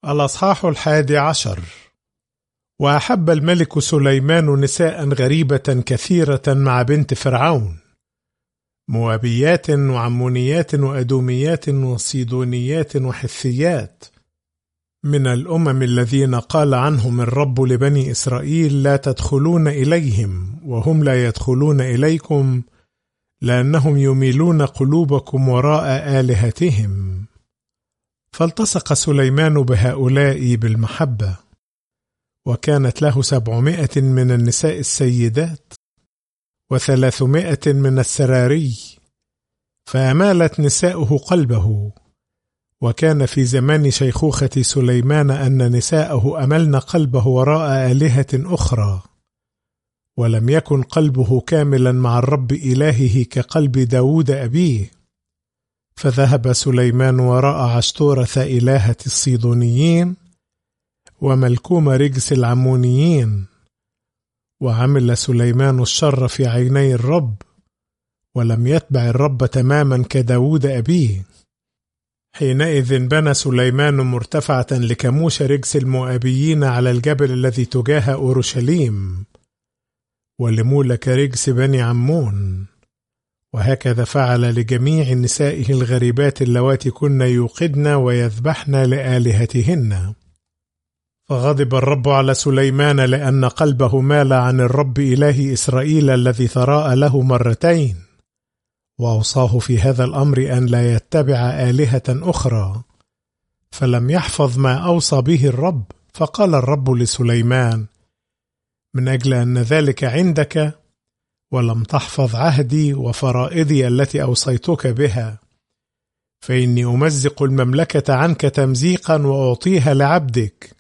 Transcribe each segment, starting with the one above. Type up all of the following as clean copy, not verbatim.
الأصحاح 11. وأحب الملك سليمان نساء غريبة كثيرة مع بنت فرعون، موابيات وعمونيات وأدوميات وصيدونيات وحثيات، من الأمم الذين قال عنهم الرب لبني إسرائيل: لا تدخلون إليهم وهم لا يدخلون إليكم، لأنهم يميلون قلوبكم وراء آلهتهم. فالتصق سليمان بهؤلاء بالمحبة، وكانت له 700 من النساء السيدات و300 من السراري، فأمالت نساؤه قلبه. وكان في زمان شيخوخة سليمان أن نساءه أملن قلبه وراء آلهة أخرى، ولم يكن قلبه كاملا مع الرب إلهه كقلب داود أبيه. فذهب سليمان وراء عشتورث إلهة الصيدونيين وملكوم رجس العمونيين، وعمل سليمان الشر في عيني الرب، ولم يتبع الرب تماما كداود أبيه. حينئذ بنى سليمان مرتفعة لكموش رجس المؤابيين على الجبل الذي تجاه أورشليم، ولمولك رجس بني عمون. وهكذا فعل لجميع نسائه الغريبات اللواتي كن يوقدن ويذبحن لآلهتهن. فغضب الرب على سليمان لأن قلبه مال عن الرب إله إسرائيل الذي ثراء له مرتين، وأوصاه في هذا الأمر أن لا يتبع آلهة أخرى، فلم يحفظ ما أوصى به الرب. فقال الرب لسليمان: من أجل أن ذلك عندك ولم تحفظ عهدي وفرائضي التي أوصيتك بها، فإني أمزق المملكة عنك تمزيقا وأعطيها لعبدك،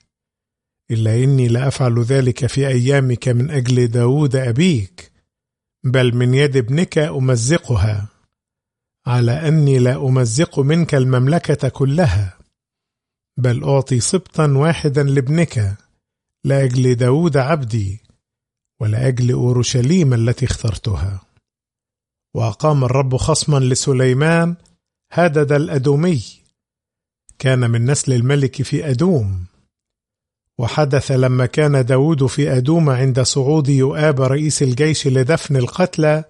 إلا إني لأفعل ذلك في أيامك من أجل داود أبيك، بل من يد ابنك أمزقها، على أني لا أمزق منك المملكة كلها، بل أعطي سبطا واحدا لابنك لأجل داود عبدي ولأجل أورشليم التي اخترتها. وأقام الرب خصما لسليمان هدد الأدومي، كان من نسل الملك في أدوم. وحدث لما كان داود في أدوم عند صعود يؤاب رئيس الجيش لدفن القتلى،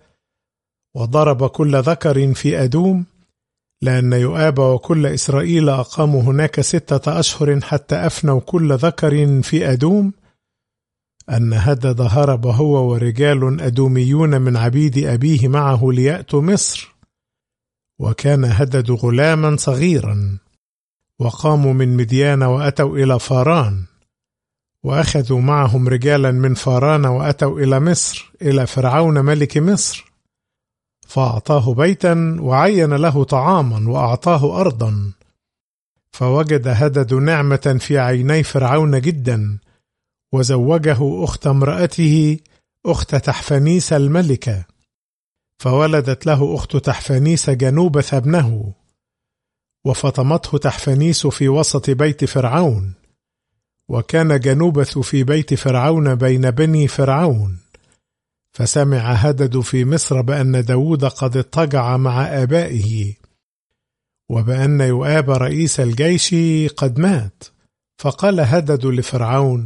وضرب كل ذكر في أدوم، لأن يؤاب وكل إسرائيل أقاموا هناك 6 أشهر حتى أفنوا كل ذكر في أدوم، أن هدد هرب هو ورجال أدوميون من عبيد أبيه معه ليأتوا مصر. وكان هدد غلاما صغيرا، وقاموا من مديان وأتوا إلى فاران، وأخذوا معهم رجالا من فاران وأتوا إلى مصر إلى فرعون ملك مصر، فأعطاه بيتا وعين له طعاما وأعطاه أرضا. فوجد هدد نعمة في عيني فرعون جدا، وزوجه أخت امرأته أخت تحفنيس الملكة، فولدت له أخت تحفنيس جنوبث ابنه، وفطمته تحفنيس في وسط بيت فرعون. وكان جنوبث في بيت فرعون بين بني فرعون. فسمع هدد في مصر بأن داود قد اضطجع مع آبائه، وبأن يؤاب رئيس الجيش قد مات. فقال هدد لفرعون: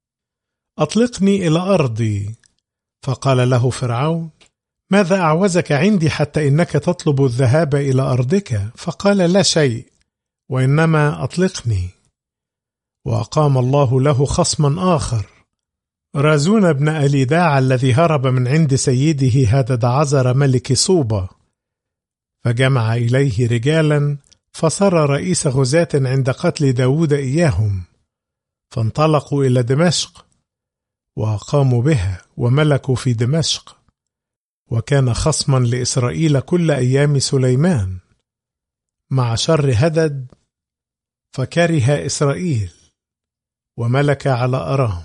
أطلقني إلى أرضي. فقال له فرعون: ماذا أعوزك عندي حتى إنك تطلب الذهاب إلى أرضك؟ فقال: لا شيء، وإنما أطلقني. وأقام الله له خصما آخر، رازون بن أليداع الذي هرب من عند سيده هدد عزر ملك صوبة، فجمع إليه رجالا، فصار رئيس غزاة عند قتل داود إياهم. فانطلقوا إلى دمشق وأقاموا بها وملكوا في دمشق. وكان خصما لإسرائيل كل أيام سليمان، مع شر هدد فكره إسرائيل وملك على أرام.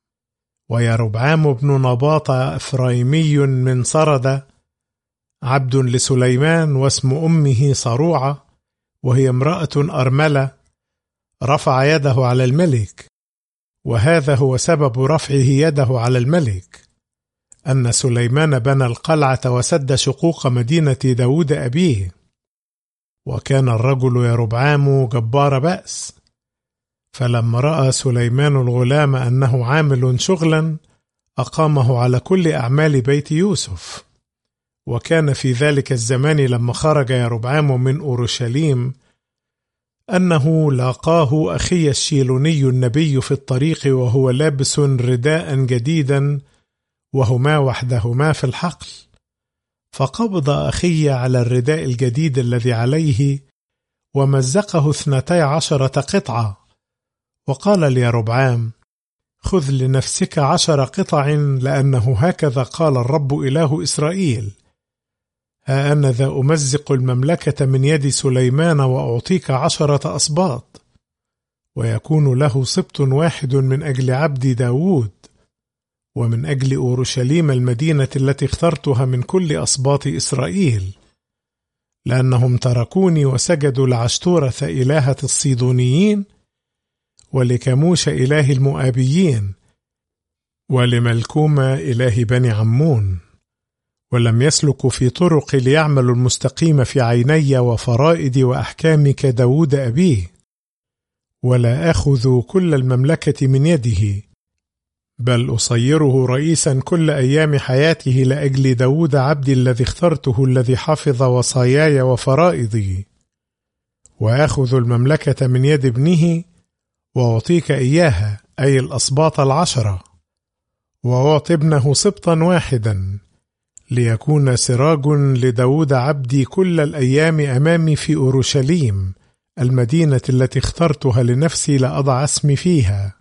ويربعام بن نباط إفرايمي من سرد عبد لسليمان، واسم أمه صروعة، وهي امرأة أرملة، رفع يده على الملك. وهذا هو سبب رفعه يده على الملك، أن سليمان بنى القلعة وسد شقوق مدينة داود أبيه. وكان الرجل يربعام جبار بأس، فلما رأى سليمان الغلام أنه عامل شغلا أقامه على كل أعمال بيت يوسف. وكان في ذلك الزمان لما خرج يربعام من أورشليم أنه لاقاه أخي الشيلوني النبي في الطريق وهو لابس رداء جديدا وهما وحدهما في الحقل، فقبض أخي على الرداء الجديد الذي عليه ومزقه 12 قطعة، وقال ليربعام: خذ لنفسك 10 قطع، لأنه هكذا قال الرب إله إسرائيل: ها أنا ذا أمزق المملكة من يد سليمان وأعطيك 10 أسباط، ويكون له سبط واحد من أجل عبدي داود، ومن أجل أورشليم المدينة التي اخترتها من كل أسباط إسرائيل، لأنهم تركوني وسجدوا لعشتورة إلهة الصيدونيين، ولكموش إله المؤابيين، ولملكومة إله بني عمون، ولم يسلكوا في طرق ليعملوا المستقيم في عيني وفرائدي وأحكامي كداود أبيه، ولا أخذ كل المملكة من يده، بل أصيره رئيسا كل أيام حياته لأجل داود عبدي الذي اخترته، الذي حفظ وصاياي وفرائضي، وأخذ المملكة من يد ابنه وأعطيك إياها، أي الأسباط 10، وأعطي ابنه سبطا واحدا، ليكون سراج لداود عبدي كل الأيام أمامي في أورشليم المدينة التي اخترتها لنفسي لأضع اسمي فيها،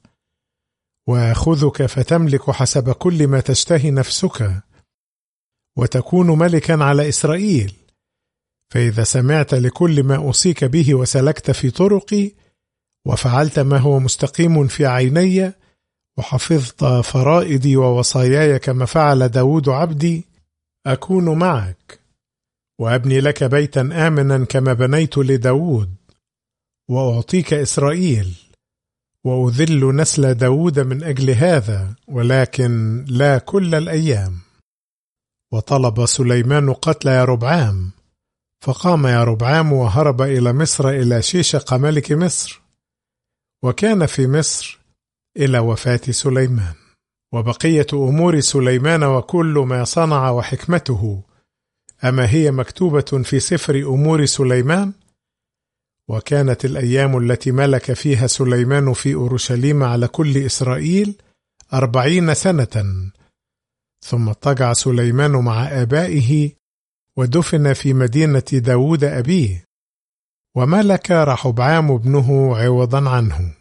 وأخذك فتملك حسب كل ما تشتهي نفسك، وتكون ملكا على إسرائيل. فإذا سمعت لكل ما أوصيك به وسلكت في طرقي وفعلت ما هو مستقيم في عيني وحفظت فرائدي ووصاياي كما فعل داود عبدي، أكون معك وأبني لك بيتا آمنا كما بنيت لداود، وأعطيك إسرائيل، وأذل نسل داود من أجل هذا، ولكن لا كل الأيام. وطلب سليمان قتل يربعام، فقام يربعام وهرب إلى مصر إلى شيشق ملك مصر، وكان في مصر إلى وفاة سليمان. وبقية أمور سليمان وكل ما صنع وحكمته، أما هي مكتوبة في سفر أمور سليمان؟ وكانت الأيام التي ملك فيها سليمان في أورشليم على كل إسرائيل 40 سنة، ثم اضطجع سليمان مع آبائه ودفن في مدينة داود أبيه، وملك رحبعام ابنه عوضا عنه.